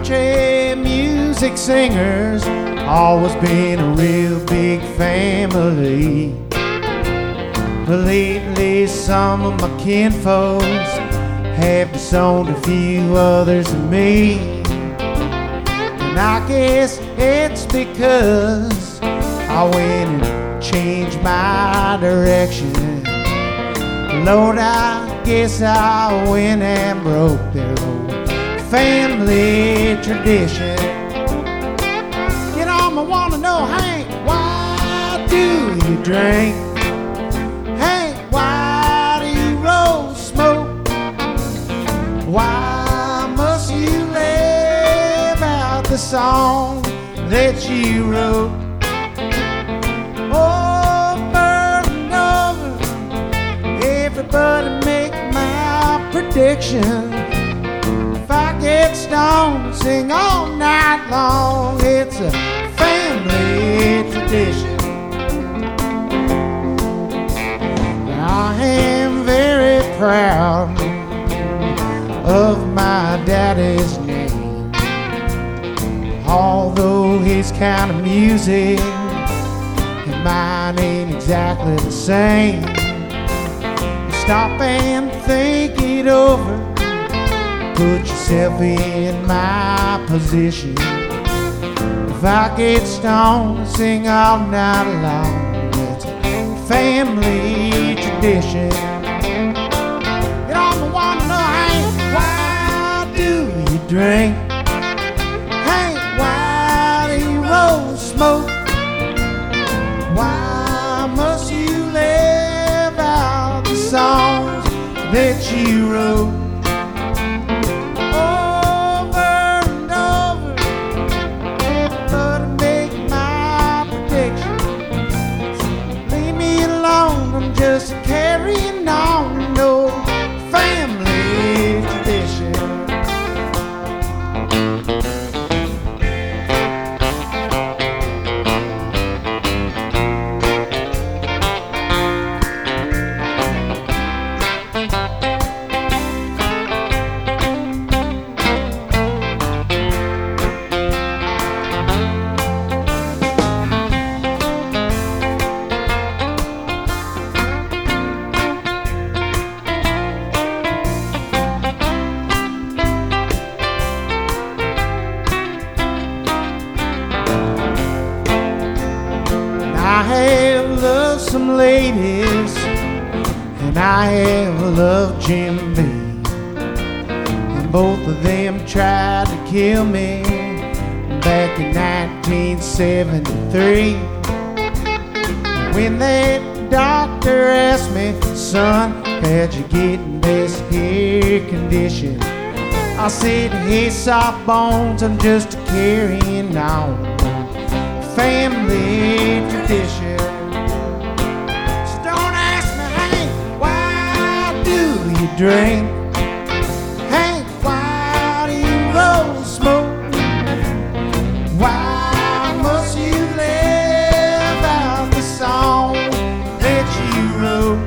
country music singers, always been a real big family. But lately some of my kinfolks have disowned a few others than me. And I guess it's because I went and changed my direction. Lord, I guess I went and broke their old family tradition. You know, I wanna know, Hank, why do you drink? Hank, why do you roll smoke? Why must you live out the song that you wrote? Over and over, everybody make my prediction. If I get stoned and sing all night long, it's a family tradition. I am very proud of my daddy's name, although his kind of music and mine ain't exactly the same. Stop and think it over. Put yourself in my position. If I get stoned and sing all night long, it's a family tradition. You don't want to know, Hank, why do you drink? Hank, why do you roll smoke? Why must you live out the songs that you wrote? Just carrying on, no family tradition. I have loved some ladies, and I have loved Jim B. And both of them tried to kill me back in 1973. When that doctor asked me, son, how'd you get in this here condition? I said, hey, soft bones, I'm just carrying on. Family tradition. So don't ask me, Hank, why do you drink? Hank, why do you roll smoke? Why must you live out the song that you wrote?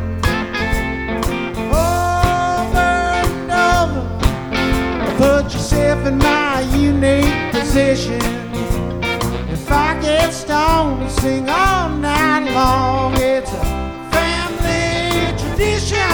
Over and over, put yourself in my unique position. If I get stoned and sing all night long, it's a family tradition.